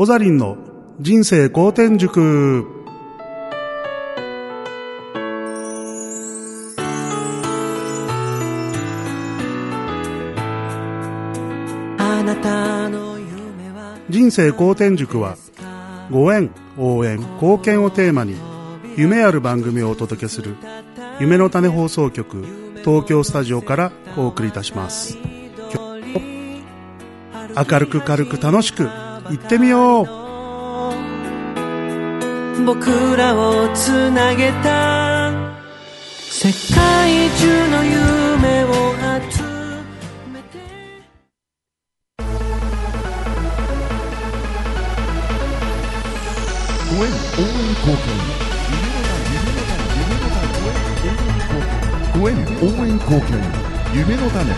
オザリンの人生好転塾。人生好転塾はご縁、応援、貢献をテーマに夢ある番組をお届けする夢の種放送局東京スタジオからお送りいたします。明るく軽く楽しく行ってみよう。 僕らをつなげた世界中の夢を集めてご縁、応援、貢献、ご縁、応援、貢献、夢の種。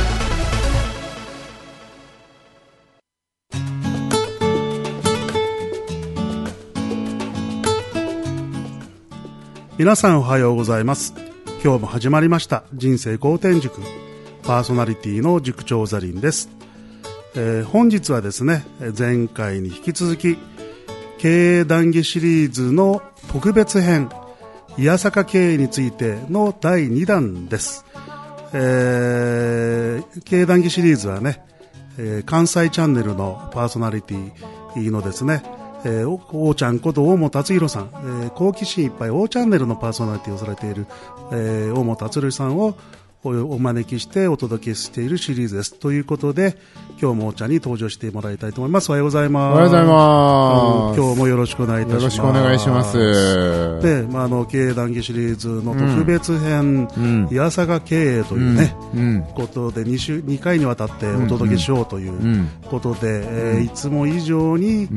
皆さんおはようございます。今日も始まりました人生好転塾、パーソナリティの塾長ザリンです。本日はですね、前回に引き続き経営談義シリーズの特別編、いやさか経営についての第2弾です。経営談義シリーズはね、関西チャンネルのパーソナリティのですね、おーちゃんこと大本達弘さん、好奇心いっぱいおーチャンネルのパーソナリティをされている、大本達弘さんをお招きしてお届けしているシリーズです。ということで、今日もおーちゃんに登場してもらいたいと思います。おはようございます。 おはようございます。 今日もよろしくお願いいたします。 よろしくお願いします。 で、経営談義シリーズの特別編、いやさか経営というね、ことで2回にわたってお届けしようということで、いつも以上に、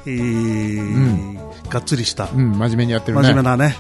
がっつりした、 真面目にやってるね。 真面目なね、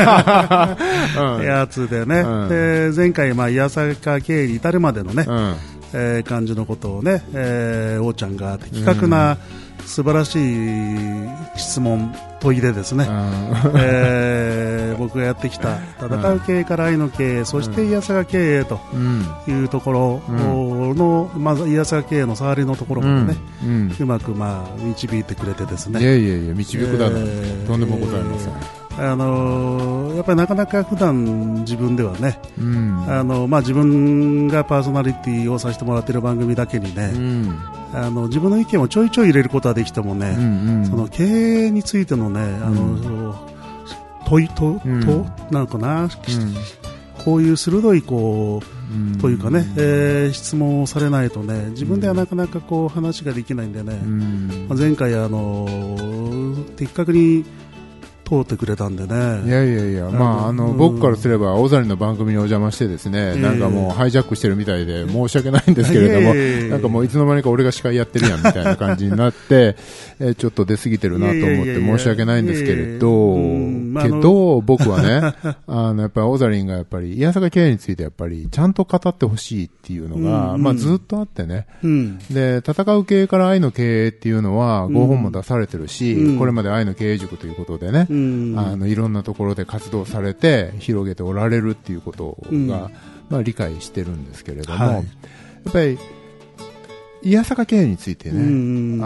やつでね、で前回、いやさか経営に至るまでのね、感じのことをね、おーちゃんが的確な素晴らしい質問問いでですね、僕がやってきた戦う経営から愛の経営、そしていやさか経営というところの、まずいやさか経営の触りのところまでね、うまく導いてくれてですね。 いや導くだなんて、とんでもございません。 やっぱりなかなか普段自分ではね、自分がパーソナリティをさせてもらっている番組だけにね、自分の意見をちょいちょい入れることはできてもね、その経営についてのね、問いと、なのかな、こういう鋭いというかね、質問をされないとね、自分ではなかなか話ができないんでね、前回的確に通ってくれたんでね。 いや、僕からすれば大谷の番組にお邪魔してですね、なんかもうハイジャックしてるみたいで申し訳ないんですけれども、なんかもういつの間にか俺が司会やってるやんみたいな感じになってちょっと出過ぎてるなと思って申し訳ないんですけれど、僕はねやっぱり大谷がやっぱりいやさか経営についてやっぱりちゃんと語ってほしいっていうのがずっとあってね、で戦う経営から愛の経営っていうのは5本も出されてるし、これまで愛の経営塾ということでね、いろんなところで活動されて広げておられるっていうことが、理解してるんですけれども、やっぱりいやさか経営についてね、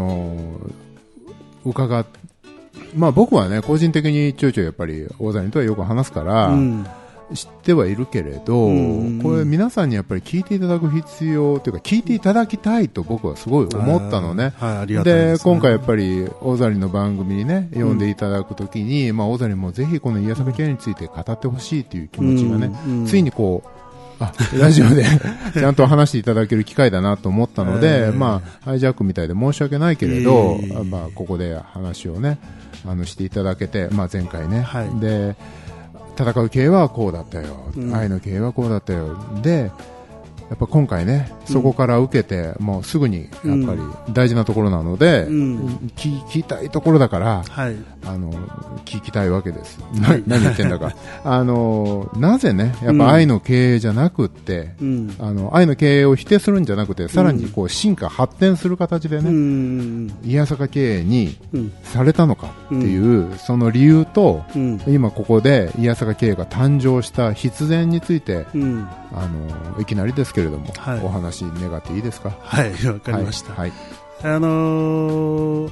僕はね個人的にちょいちょいやっぱり大谷とはよく話すから、知ってはいるけれど、これ皆さんにやっぱり聞いていただく必要というか聞いていただきたいと僕はすごい思ったのね。で今回やっぱり大谷の番組にね読んでいただくときに、大谷もぜひこのいやさか経営について語ってほしいという気持ちがね、ついにラジオでちゃんと話していただける機会だなと思ったので、ハイジャックみたいで申し訳ないけれど、ここで話をねしていただけて、前回ね、で戦う経営はこうだったよ、愛の経営はこうだったよで、やっぱ今回ねそこから受けて、もうすぐにやっぱり大事なところなので、聞きたいところだから、聞きたいわけです。何言ってんだかなぜねやっぱ愛の経営じゃなくって、愛の経営を否定するんじゃなくて、さらに進化発展する形でね、いやさか経営にされたのかっていう、その理由と、今ここでいやさか経営が誕生した必然について、いきなりですけれども、お話願っていいですか？ はい、わかりました。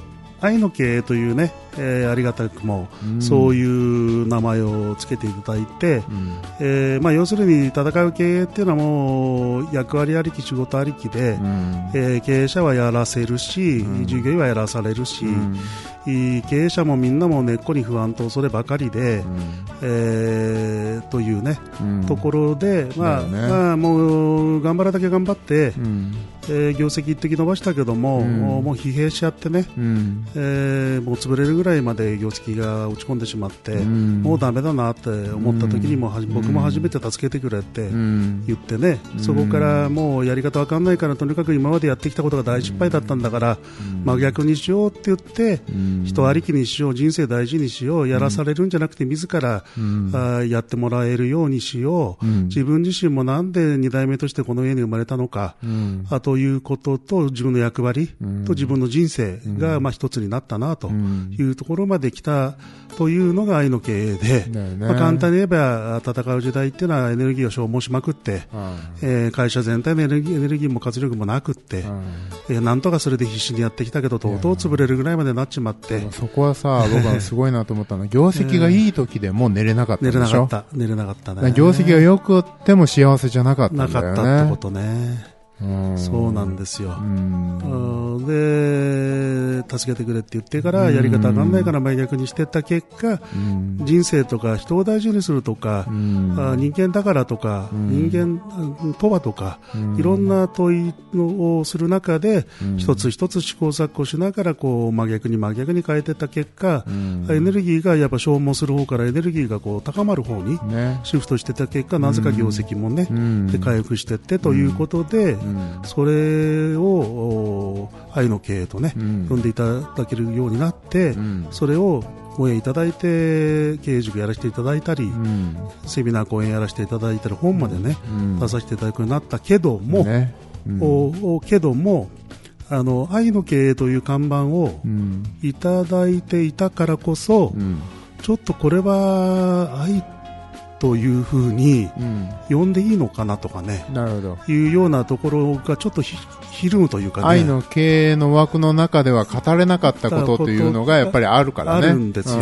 愛の経営というね、ありがたくも、そういう名前をつけていただいて、要するに戦う経営っていうのはもう役割ありき仕事ありきで、経営者はやらせるし、従業員はやらされるし、経営者もみんなも根っこに不安と恐ればかりで、というね、ところで、もう頑張るだけ頑張って、業績一滴伸ばしたけども、もう疲弊しちゃってね、もう潰れるぐらいまで業績が落ち込んでしまって、もうダメだなって思った時にも、僕も初めて助けてくれって言ってね、そこからもうやり方わかんないから、とにかく今までやってきたことが大失敗だったんだから、真逆にしようって言って、人ありきにしよう、人生大事にしよう、やらされるんじゃなくて自ら、やってもらえるようにしよう、自分自身もなんで2代目としてこの家に生まれたのか、ということと自分の役割と自分の人生が一つになったなというところまで来たというのが愛の経営で、簡単に言えば戦う時代っていうのはエネルギーを消耗しまくって、会社全体のエネルギーも活力もなくって、なんとかそれで必死にやってきたけど、とうとう潰れるぐらいまでなっちまって、 そこはさ、僕はすごいなと思ったのは、業績がいい時でも寝れなかったでしょ。 寝れなかったね。 業績が良くっても幸せじゃなかったんだよね。 なかったってことね。そうなんですよ。で、助けてくれって言ってからやり方わかんないから真逆にしていった結果、人生とか人を大事にするとか、人間だからとか、人間とはとか、いろんな問いをする中で、一つ一つ試行錯誤しながらこう真逆に変えていった結果、エネルギーがやっぱ消耗する方からエネルギーがこう高まる方にシフトしていった結果、なぜか業績もね、回復していってということで、それを愛の経営とね、呼んでいただけるようになって、それをご縁いただいて経営塾やらせていただいたり、セミナー講演やらせていただいたり、本までね、出させていただくようになったけども、愛の経営という看板をいただいていたからこそ、ちょっとこれは愛というふうに呼んでいいのかなとかね、いうようなところがちょっとひるむというかね、 愛の経営の枠の中では語れなかったことというのがやっぱりあるからね。 あるんですよ。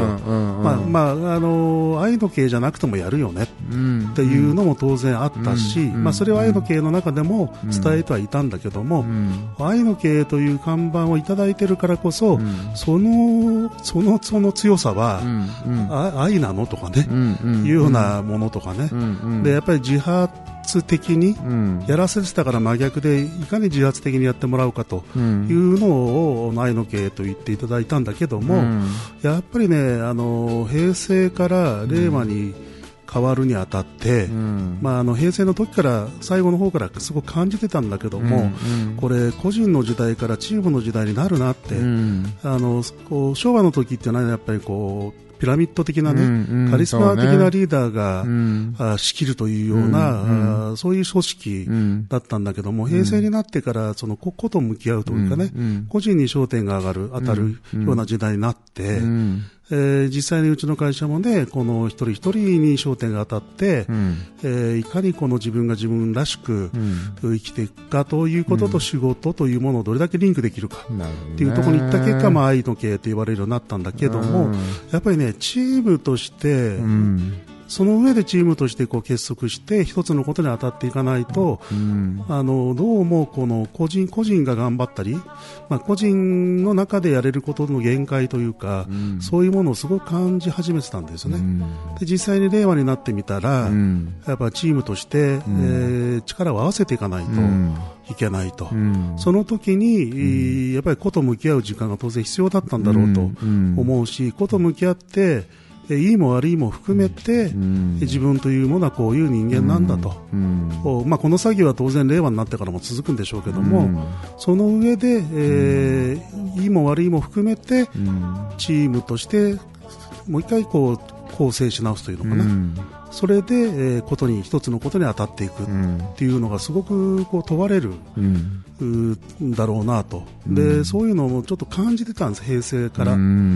愛の経営じゃなくてもやるよねっていうのも当然あったし、それは愛の経営の中でも伝えてはいたんだけども、愛の経営という看板をいただいているからこそ、その強さは、愛なのとかね、いうようなものとかね、でやっぱり自発的にやらせてたから真逆で、いかに自発的にやってもらうかというのを愛の経営と言っていただいたんだけども、やっぱりね、平成から令和に変わるにあたって、平成の時から最後の方からすごく感じてたんだけども、これ個人の時代からチームの時代になるなって、昭和の時っていうのはやっぱりこうピラミッド的なね、カリスマ的なリーダーが、仕切るというような、そういう組織だったんだけども、平成になってからその個と向き合うというかね、個人に焦点が当たるような時代になって、実際にうちの会社もね、この一人一人に焦点が当たって、いかにこの自分が自分らしく生きていくかということと仕事というものをどれだけリンクできるかっていうところに行った結果、愛の経営と言われるようになったんだけども、やっぱりね、チームとして、その上でチームとしてこう結束して一つのことに当たっていかないと、どうもこの個人個人が頑張ったり、個人の中でやれることの限界というか、そういうものをすごく感じ始めてたんですよね。で実際に令和になってみたら、やっぱチームとして、力を合わせていかないといけないと、その時に、やっぱり個と向き合う時間が当然必要だったんだろうと思うし、個と向き合っていいも悪いも含めて、自分というものはこういう人間なんだと、この作業は当然令和になってからも続くんでしょうけども、その上で、いいも悪いも含めて、チームとしてもう一回こう構成し直すというのかな、それで、一つのことに当たっていくっていうのがすごくこう問われる、だろうなと、でそういうのをちょっと感じてたんです、平成から。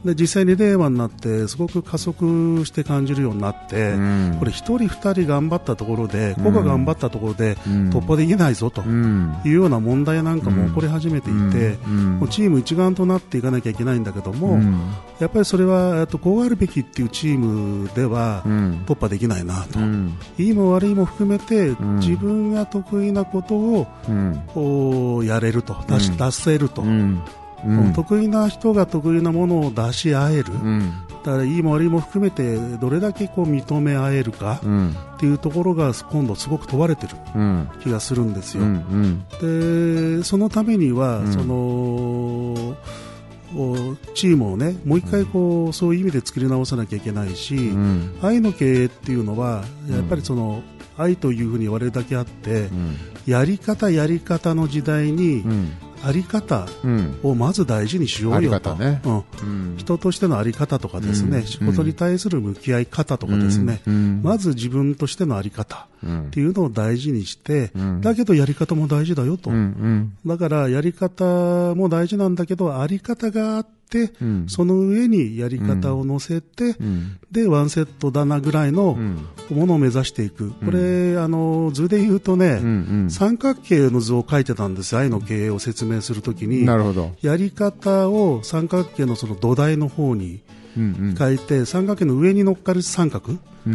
で実際に令和になってすごく加速して感じるようになって、これ1人2人頑張ったところで、個が頑張ったところで突破できないぞというような問題なんかも起こり始めていて、もうチーム一丸となっていかなきゃいけないんだけども、やっぱりそれはこうあるべきっていうチームでは突破できないなと、いいも悪いも含めて自分が得意なことをやれると、出せると、得意な人が得意なものを出し合える、だからいいも悪いも含めてどれだけ認め合えるかっていうところが今度すごく問われてる気がするんですよ。でそのためには、そのチームをね、もう一回そういう意味で作り直さなきゃいけないし、愛の経営っていうのはやっぱりその愛というふうに言われるだけあって、やり方の時代に、あり方をまず大事にしようよと、人としてのあり方とかですね、仕事に対する向き合い方とかですね、まず自分としてのあり方っていうのを大事にして、だけどやり方も大事だよと、だからやり方も大事なんだけど、あり方があって、その上にやり方を乗せて、でワンセットだなぐらいのものを目指していく。これ図で言うとね、三角形の図を書いてたんですよ、愛の経営を説明するときに。やり方を三角形のその土台の方に書いて、三角形の上に乗っかる三角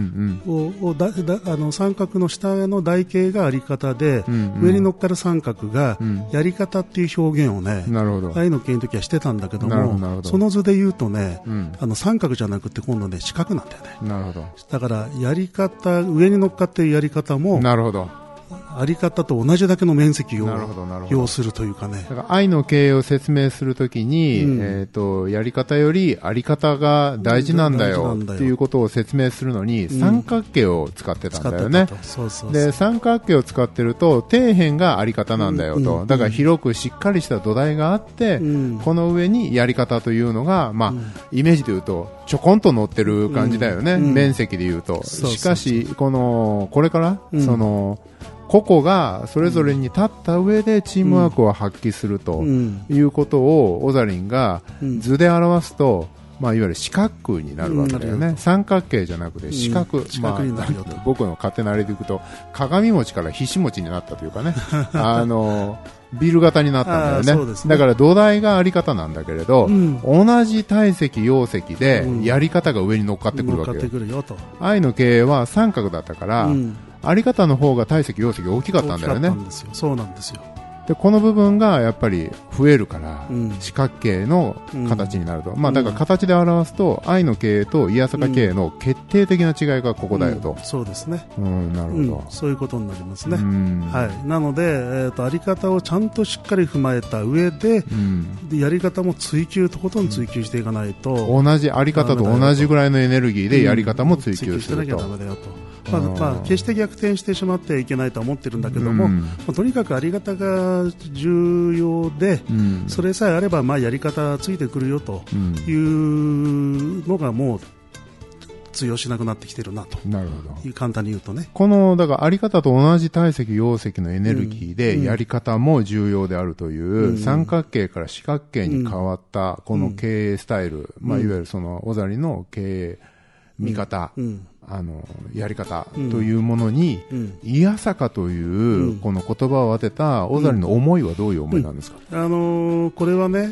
三角の下の台形があり方で、上に乗っかる三角がやり方っていう表現をね、愛の経営の時はしてたんだけども、その図で言うとね、三角じゃなくて今度ね、四角なんだよね。だからやり方、上に乗っかっているやり方もあり方と同じだけの面積を要するというかね。 だから愛の経営を説明するときに、やり方よりあり方が大事なんだよっていうことを説明するのに、三角形を使ってたんだよね。で、三角形を使ってると底辺があり方なんだよと。だから広くしっかりした土台があって、この上にやり方というのが、イメージで言うとちょこんと乗ってる感じだよね。面積で言うと。しかしこれからその個々がそれぞれに立った上でチームワークを発揮するということをオザリンが図で表すと、いわゆる四角になるわけだよね。三角形じゃなくて四角、 になるよと。 僕の勝手なあれでいくと鏡餅からひし餅になったというかねビル型になったんだよね。だから土台があり方なんだけれど、同じ体積容積でやり方が上に乗っかってくるわけよ。愛の経営は三角だったから、あり方の方が体積容積大きかったんだよね。 そうなんですよ。 でこの部分がやっぱり増えるから、四角形の形になると、だから形で表すと愛の経営とイヤサカ経営の決定的な違いがここだよと、 そうですね、 なるほど、 そういうことになりますね。はい、なので、あり方をちゃんとしっかり踏まえた上で、やり方もとことん追求していかないと、 同じあり方と同じぐらいのエネルギーでやり方も追求すると、 追求してなきゃダメだよと。決して逆転してしまってはいけないとは思ってるんだけども、とにかくあり方が重要で、それさえあればやり方ついてくるよというのがもう通用しなくなってきてるなと。 なるほど。 簡単に言うとね。 だからあり方と同じ体積容積のエネルギーでやり方も重要であるという、三角形から四角形に変わったこの経営スタイル、いわゆるそのオザリの経営見方、やり方というものに、いやさかというこの言葉を当てたオザリの思いはどういう思いなんですか？ これはね、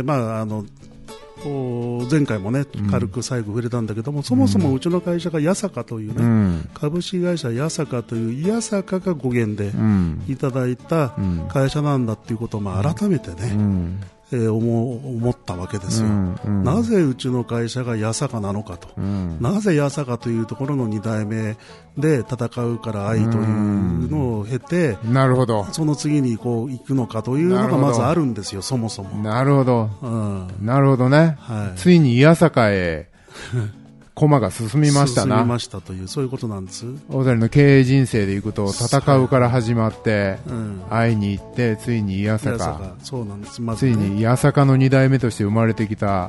前回もね軽く最後触れたんだけども、そもそもうちの会社がやさかというね、株式会社やさかといういやさかが語源でいただいた会社なんだっていうことを改めてね、思ったわけですよ。なぜうちの会社がやさかなのかと、なぜやさかというところの2代目で戦うから愛というのを経て、 なるほど、 その次に行くのかというのがまずあるんですよ、そもそも。 なるほど、なるほどね、ついにやさかへ駒が進みましたな。 進みましたという、そういうことなんです。 オザリの経営人生でいくと、戦うから始まって、会いに行って、ついにいやさか。 そうなんです。 ついにいやさかの2代目として生まれてきた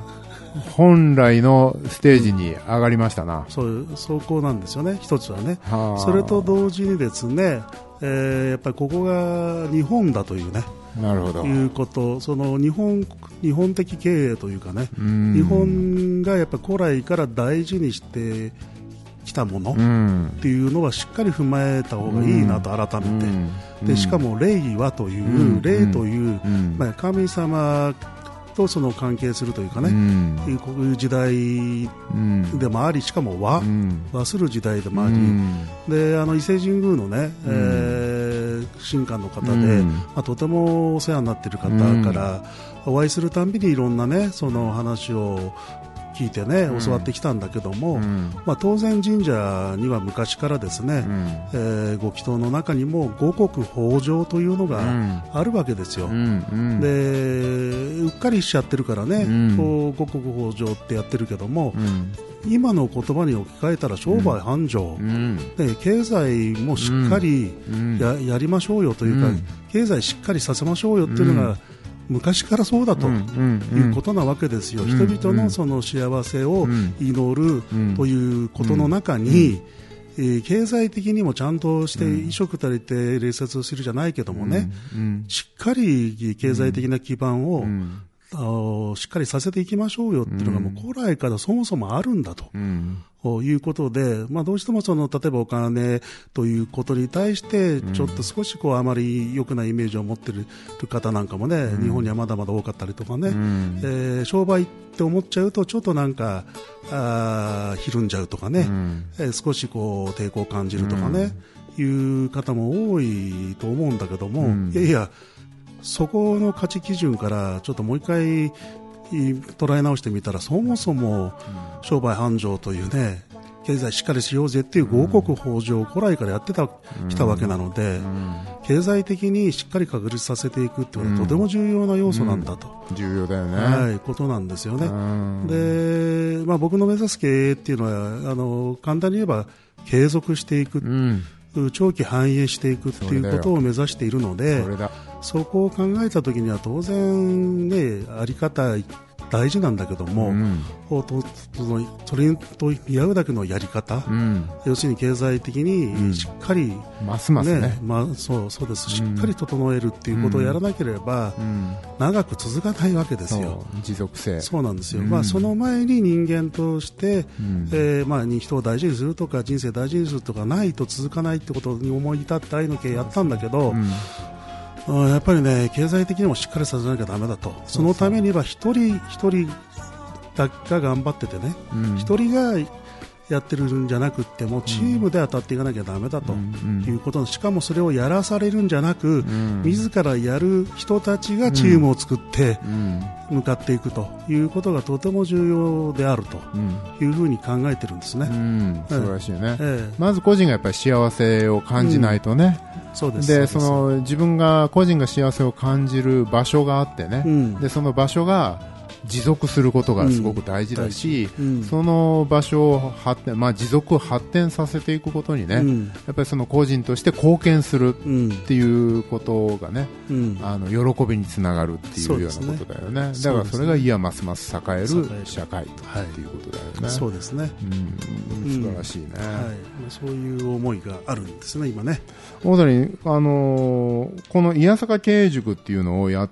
本来のステージに上がりましたな。 そこなんですよね、一つはね。それと同時にですね、やっぱりここが日本だというね、 なるほど。 いうこと、その日本的経営というかね、日本がやっぱ古来から大事にしてきたものっていうのはしっかり踏まえた方がいいなと改めて、でしかも霊はという、霊という、神様とその関係するというかね、こういう時代でもあり、しかも和する時代でもあり、で伊勢神宮のね、神官の方で、とてもお世話になっている方からお会いするたびにいろんなね、その話を聞いてね、教わってきたんだけども、当然神社には昔からですね、ご祈祷の中にも五穀豊穣というのがあるわけですよ。でうっかりしちゃってるからね、こう五穀豊穣ってやってるけども、今の言葉に置き換えたら商売繁盛、で経済もしっかり やりましょうよというか、経済しっかりさせましょうよっていうのが、昔からそうだということなわけですよ。人々のその幸せを祈るということの中に、経済的にもちゃんとして衣食足りて礼節をするじゃないけどもね、しっかり経済的な基盤をしっかりさせていきましょうよっていうのがもう古来からそもそもあるんだと、いうことで、どうしてもその例えばお金ということに対してちょっと少しこうあまり良くないイメージを持っている方なんかもね、日本にはまだまだ多かったりとかね、商売って思っちゃうとちょっとなんかひるんじゃうとかね、少しこう抵抗を感じるとかね、いう方も多いと思うんだけども、いやそこの価値基準からちょっともう一回捉え直してみたら、そもそも商売繁盛というね、経済しっかりしようぜっていう五穀豊穣を古来からやってきたわけなので、経済的にしっかり確立させていくっていうのはとても重要な要素なんだと、 重要だよね、 ことなんですよね。で、僕の目指す経営っていうのは簡単に言えば継続していく、長期繁栄していくっていうことを目指しているので、そこを考えたときには当然ね、あり方大事なんだけども、それと見合うだけのやり方、要するに経済的にしっかり、 ますますね、 そうです、しっかり整えるっていうことをやらなければ、長く続かないわけですよ。 持続性。 そうなんですよ。その前に人間として、人を大事にするとか人生大事にするとかないと続かないってことに思い至って愛の経やったんだけど、やっぱりね、経済的にもしっかりさせなきゃダメだと。そのためには一人一人が頑張っててね、一人がやってるんじゃなくってもチームで当たっていかなきゃダメだということ、しかもそれをやらされるんじゃなく、自らやる人たちがチームを作って向かっていくということがとても重要であるというふうに考えてるんですね。 素晴らしいね。まず個人がやっぱり幸せを感じないとね、 そうです。 で、自分が個人が幸せを感じる場所があってね、でその場所が持続することがすごく大事だし、その場所を持続を発展させていくことにね、やっぱりその個人として貢献するっていうことがね、喜びにつながるっていうようなことだよね。だからそれがいやますます栄える社会っていうことだよね。 そうですね。 素晴らしいね。 そういう思いがあるんですね、今ね。 大谷、このいやさか経営塾っていうのをやって、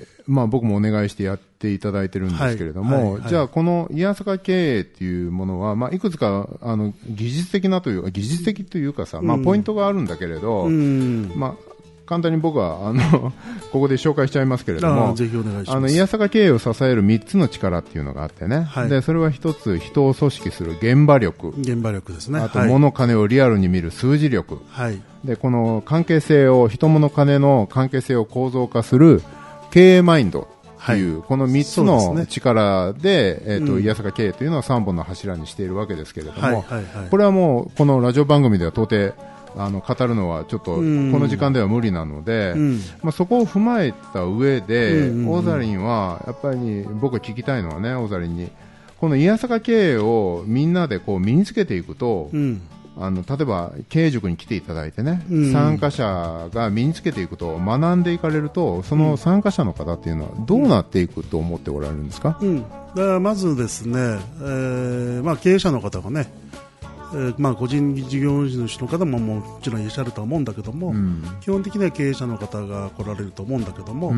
僕もお願いしてやっていただいてるんですけれども、じゃあこのいやさか経営っていうものは、いくつか技術的というかさ、ポイントがあるんだけれど、簡単に僕はここで紹介しちゃいますけれども、 ぜひお願いします。 いやさか経営を支える3つの力っていうのがあってね、でそれは一つ、人を組織する現場力ですね。 あと、物金をリアルに見る数字力、でこの関係性を、人物金の関係性を構造化する経営マインドという、この3つの力で、いやさか経営というのは3本の柱にしているわけですけれども、これはもうこのラジオ番組では到底語るのはちょっとこの時間では無理なので、そこを踏まえた上で、大ザリンはやっぱり僕が聞きたいのはね、大ザリンにこのいやさか経営をみんなでこう身につけていくと、 例えば経営塾に来ていただいてね、 うん、 参加者が身につけていくと学んでいかれると、その参加者の方っていうのはどうなっていくと思っておられるんですか？ だからまずですね、経営者の方がね、個人事業主の方ももちろんいらっしゃるとは思うんだけども、基本的には経営者の方が来られると思うんだけども、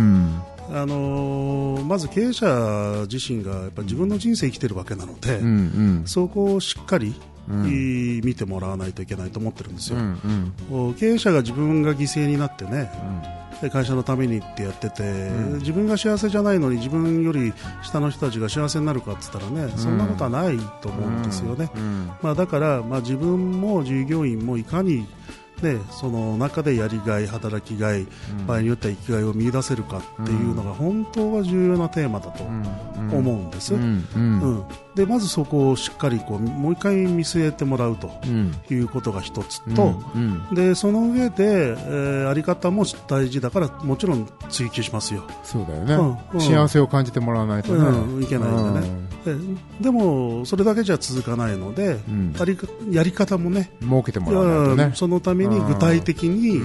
まず経営者自身がやっぱ自分の人生生きているわけなので、そこをしっかり見てもらわないといけないと思ってるんですよ。経営者が自分が犠牲になってね、会社のためにってやってて、自分が幸せじゃないのに自分より下の人たちが幸せになるかって言ったらね、そんなことはないと思うんですよね。だから、自分も従業員もいかにその中でやりがい、働きがい、場合によっては生きがいを見出せるかっていうのが本当は重要なテーマだと思うんです。でまずそこをしっかりもう一回見据えてもらうということが一つと、でその上で、あり方も大事だからもちろん追求しますよ。 そうだよね、幸せを感じてもらわないとね、 いけないんでね。でもそれだけじゃ続かないので、やり方もね設けてもらわないとね。 そのために具体的に、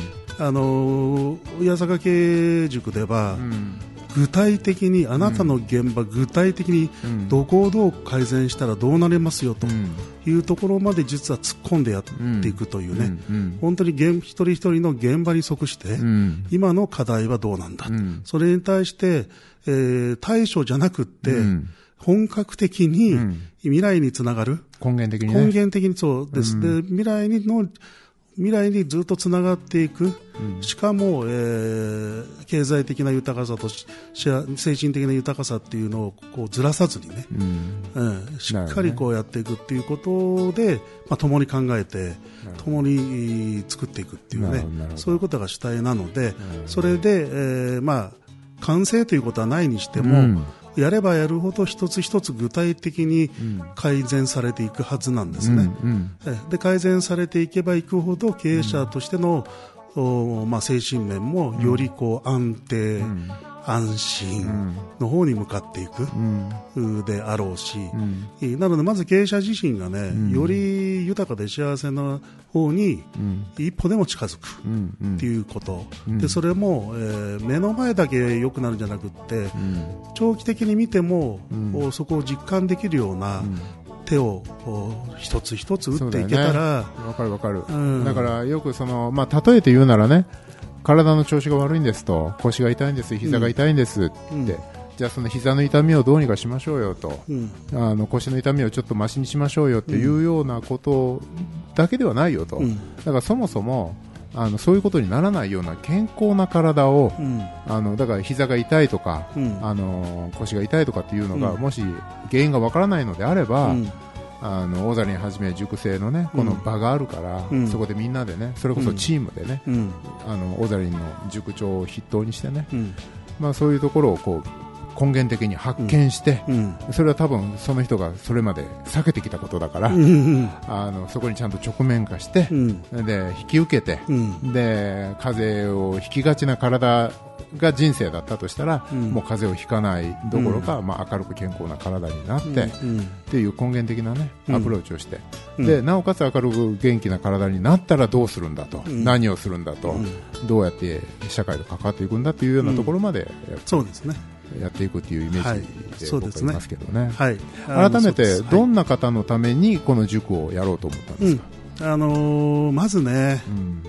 八坂経営塾では、具体的にあなたの現場、具体的にどこをどう改善したらどうなれますよというところまで実は突っ込んでやっていくというね、本当に一人一人の現場に即して、今の課題はどうなんだ、それに対して、対処じゃなくって、本格的に未来につながる、 根源的にそうです。で未来にずっとつながっていく、しかも、経済的な豊かさと精神的な豊かさっていうのをずらさずにね、しっかりやっていくっていうことで、共に考えて共に作っていくっていうね、そういうことが主体なので、それで、完成ということはないにしても、やればやるほど一つ一つ具体的に改善されていくはずなんですね。で改善されていけばいくほど経営者としての、精神面もより安定、安心の方に向かっていくであろうし、なのでまず経営者自身がね、より豊かで幸せな方に一歩でも近づくっていうこと、でそれも、目の前だけ良くなるんじゃなくって、長期的に見ても、そこを実感できるような手を一つ一つ打っていけたら、 わかる、だからよく例えて言うならね、体の調子が悪いんですと、腰が痛いんです、膝が痛いんですって、じゃあその膝の痛みをどうにかしましょうよと、腰の痛みをちょっとマシにしましょうよっていうようなことだけではないよと、だからそもそもそういうことにならないような健康な体を、だから膝が痛いとか、腰が痛いとかっていうのが、もし原因がわからないのであれば、大ザリンはじめ塾生のね、この場があるから、そこでみんなでね、それこそチームでね、大ザリンの塾長を筆頭にしてね、そういうところを根源的に発見して、それは多分その人がそれまで避けてきたことだから、そこにちゃんと直面化して、で引き受けて、で風邪をひきがちな体が人生だったとしたら、もう風邪をひかないどころか、明るく健康な体になって、っていう根源的なねアプローチをして、でなおかつ明るく元気な体になったらどうするんだと、何をするんだと、どうやって社会と関わっていくんだというようなところまで、 そうですね、やっていくっていうイメージで僕はいますけどね。 改めてどんな方のためにこの塾をやろうと思ったんですか？ まずね、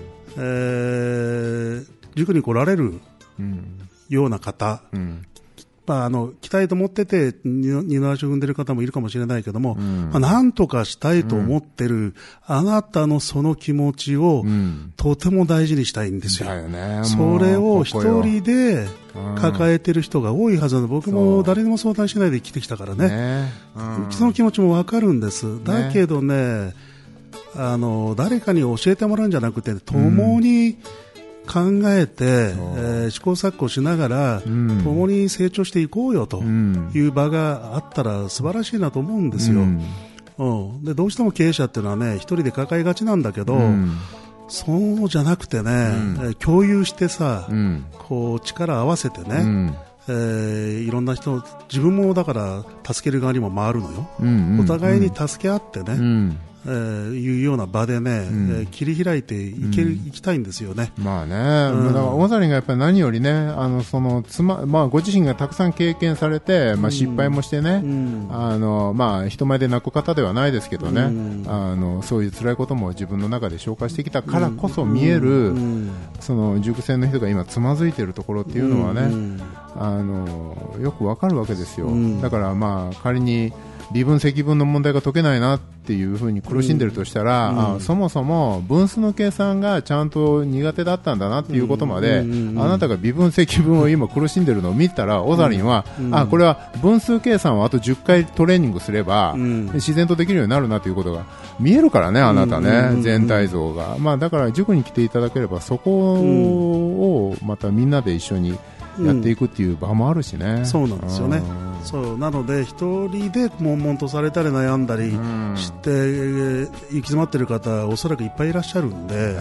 塾に来られるような方、来たいと思ってて二の足を踏んでる方もいるかもしれないけども、なんとかしたいと思ってる、あなたのその気持ちを、とても大事にしたいんですよ。それを一人で抱えてる人が多いはずなの。僕も誰にも相談しないで来てきたからね、その気持ちもわかるんです。だけどね、誰かに教えてもらうんじゃなくて、共に考えて、試行錯誤しながら、共に成長していこうよという場があったら素晴らしいなと思うんですよ。でどうしても経営者っていうのはね、一人で抱えがちなんだけど、そうじゃなくてね、共有してさ、力を合わせてね、いろんな人、自分もだから助ける側にも回るのよ。お互いに助け合ってね、 いうような場でね、切り開いていきたいんですよね。 まあね、だからオザリンがやっぱり何よりね、ご自身がたくさん経験されて、失敗もしてね、人前で泣く方ではないですけどね、そういう辛いことも自分の中で消化してきたからこそ見える、その塾生の人が今つまずいているところっていうのはね、よくわかるわけですよ。だから仮に微分積分の問題が解けないなっていう風に苦しんでるとしたら、そもそも分数の計算がちゃんと苦手だったんだなっていうことまで、あなたが微分積分を今苦しんでるのを見たら、オザリンは、これは分数計算をあと10回トレーニングすれば、自然とできるようになるなということが見えるからね、あなたね、全体像が。だから塾に来ていただければ、そこをまたみんなで一緒にやっていくっていう場もあるしね。 そうなんですよね。そうなので一人で悶々とされたり悩んだりして、行き詰まっている方おそらくいっぱいいらっしゃるんで、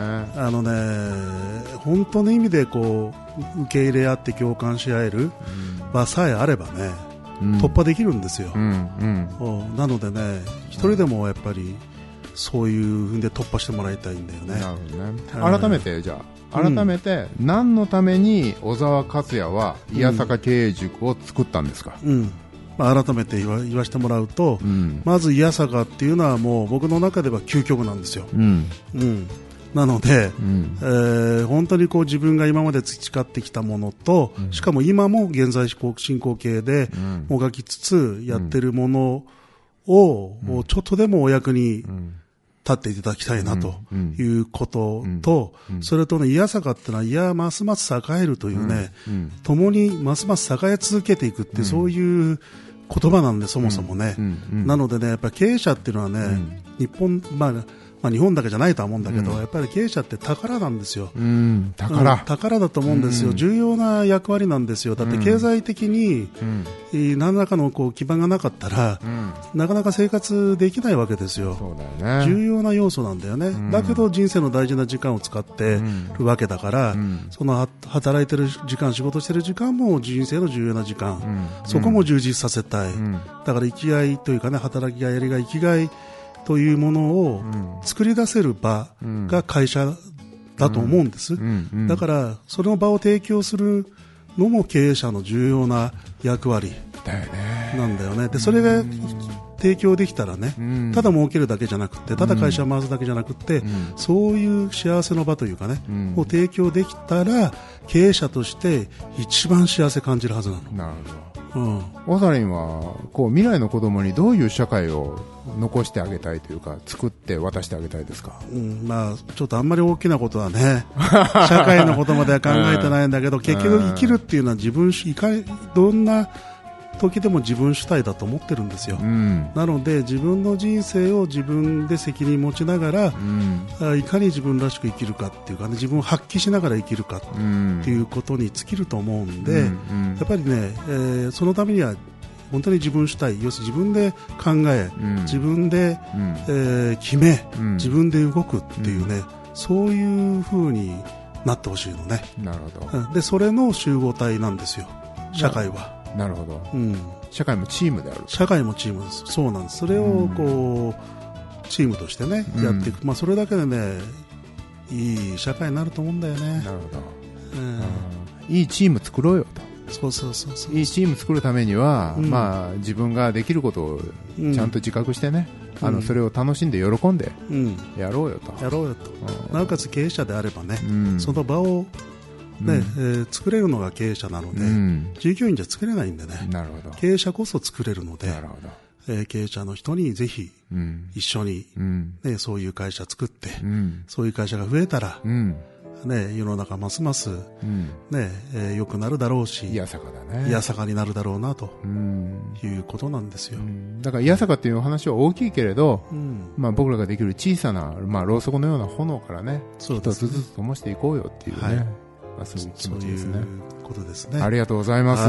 本当の意味で受け入れ合って共感し合える場さえあればね、突破できるんですよ。なのでね、一人でもやっぱりそういうふうで突破してもらいたいんだよね。 なるほどね。改めてじゃあ何のために小沢克也は伊谷坂経営塾を作ったんですか？ 改めて言わせてもらうと、まず伊谷坂っていうのはもう僕の中では究極なんですよ。なので、本当に自分が今まで培ってきたものと、しかも今も現在進行形でもがきつつやってるものを、ちょっとでもお役に立っていただきたいなということと、それとね、伊谷坂ってのはますます栄えるというね、共にますます栄え続けていくって、そういう言葉なんで、そもそもね。なのでね、やっぱり経営者っていうのはね、日本だけじゃないとは思うんだけど、やっぱり経営者って宝なんですよ。宝だと思うんですよ。重要な役割なんですよ。だって経済的に何らかの基盤がなかったら、なかなか生活できないわけですよ。 そうだよね。 重要な要素なんだよね。だけど人生の大事な時間を使ってるわけだから、その働いてる時間、仕事してる時間も人生の重要な時間、そこも充実させたい。だから生きがいというかね、働きがい、やりがい、生きがいというものを作り出せる場が会社だと思うんです。だからその場を提供するのも経営者の重要な役割なんだよね。でそれが提供できたらね、ただ儲けるだけじゃなくて、ただ会社を回すだけじゃなくて、そういう幸せの場というかね、を提供できたら経営者として一番幸せ感じるはずなの。 なるほど。オザリンは未来の子供にどういう社会を残してあげたいというか、作って渡してあげたいですか？ ちょっとあんまり大きなことはね社会のことまでは考えてないんだけど、結局生きるっていうのはどんな時でも自分主体だと思ってるんですよ。なので自分の人生を自分で責任持ちながら、いかに自分らしく生きるかっていうかね、自分を発揮しながら生きるかっていうことに尽きると思うんで、やっぱりね、そのためには本当に自分主体、要するに自分で考え、自分で、決め、自分で動くっていうね、そういう風になってほしいのね。 なるほど。 でそれの集合体なんですよ、社会は。 なるほど。社会もチームである。 社会もチームです。そうなんです。それをチームとしてね、やっていく。それだけでね、いい社会になると思うんだよね。 なるほど。いいチーム作ろうよと。 そういいチーム作るためには、自分ができることをちゃんと自覚してね、それを楽しんで喜んでやろうよと。 なおかつ経営者であればね、その場を作れるのが経営者なので、従業員じゃ作れないんでね。 なるほど。 経営者こそ作れるので、 なるほど。 経営者の人にぜひ一緒に、そういう会社作って、そういう会社が増えたら、世の中ますます、良くなるだろうし、 伊谷坂だね。 伊谷坂になるだろうなということなんですよ。 だから伊谷坂っていう話は大きいけれど、僕らができる小さな、ろうそくのような炎からね、一つずつ灯していこうよっていうね。そういう気持ちですね。 そういうことですね。 ありがとうございます。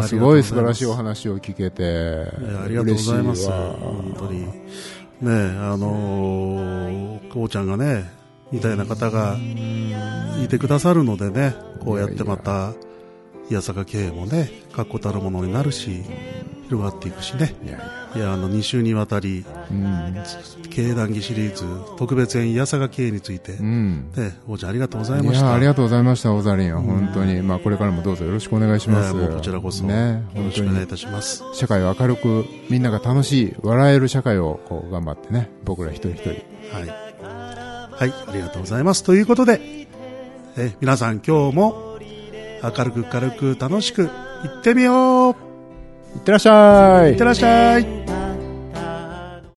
すごい素晴らしいお話を聞けて、 ありがとうございます。本当にこうちゃんがね、みたいな方がいてくださるのでね、こうやってまた伊谷坂経営もね、確固たるものになるし、 広がっていくしね。 いやいや。 いや、2週にわたり、経談義シリーズ特別編、八坂経について、王ちゃんありがとうございました。 いや、ありがとうございました、オザリンは。本当に、これからもどうぞよろしくお願いします。 こちらこそ、ね、よろしくお願いいたします。 社会を明るく、みんなが楽しい、笑える社会をこう頑張ってね、僕ら一人一人。はい。 はい、ありがとうございます。ということで、皆さん今日も明るく軽く楽しくいってみよう。 いってらっしゃい。 いってらっしゃい。